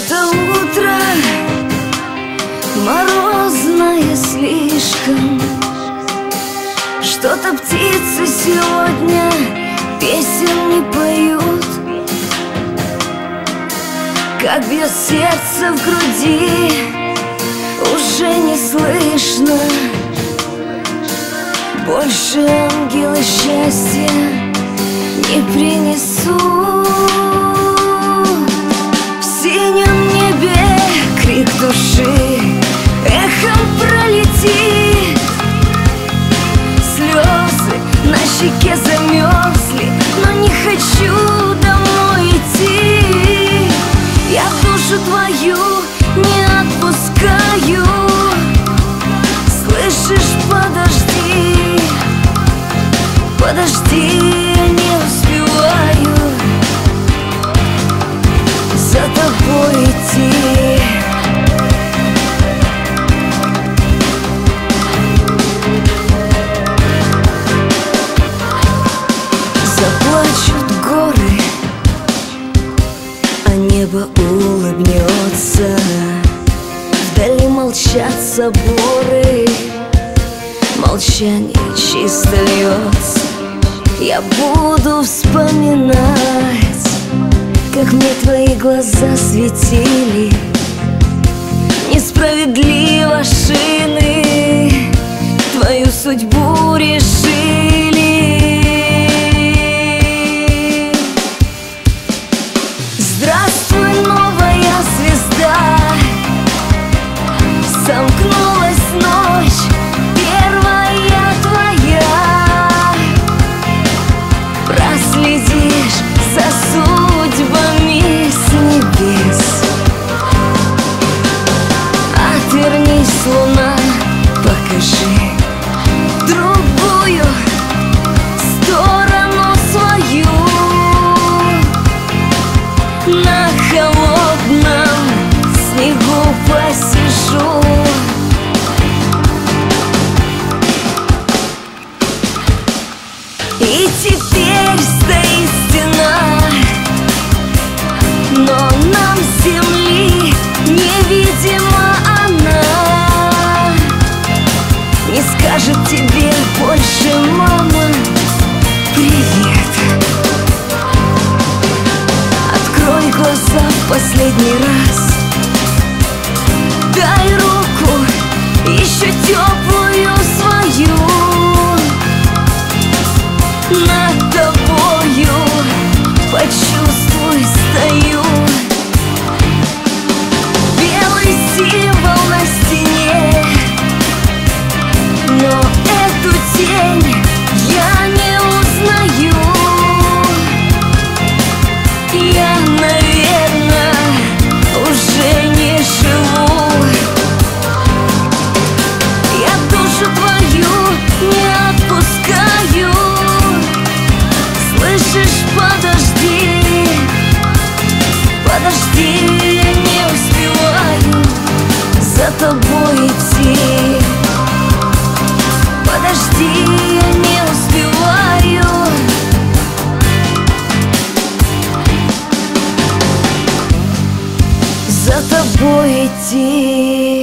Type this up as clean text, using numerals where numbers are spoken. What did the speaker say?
Что-то утро морозное слишком, что-то птицы сегодня песен не поют. Как бьет сердце в груди, уже не слышно. Больше ангелы счастья не принесут. В синем небе крик души эхом пролетит. Слезы на щеке замерзли, но не хочу домой идти. Я душу твою не отпускаю. Слышишь, подожди, подожди, я не успеваю за тобой идти. Заплачут горы, а небо улыбнется. Вдали молчат соборы, молчание чисто льется. Я буду вспоминать, как мне твои глаза светили. Несправедливо шины твою судьбу решили. Здравствуй, новая звезда. Сомкнулась ночь, первая твоя. Проследишь за судьбами с небес. Отвернись, луна, покажи другую сторону свою. На холодном снегу посижу. И теперь стоит стена, но нам с земли невидима она. Не скажет тебе больше мама привет. Открой глаза в последний раз. Дай руку, еще теплую свою. Над тобою почувствуй, стою. Белый символ на стене, но эту тень я не узнаю. Я, наверное, уже не живу. Я душу твою не отпускаю. Слышишь, подожди, подожди, я не успеваю за тобой идти. Подожди, я не успеваю за тобой идти.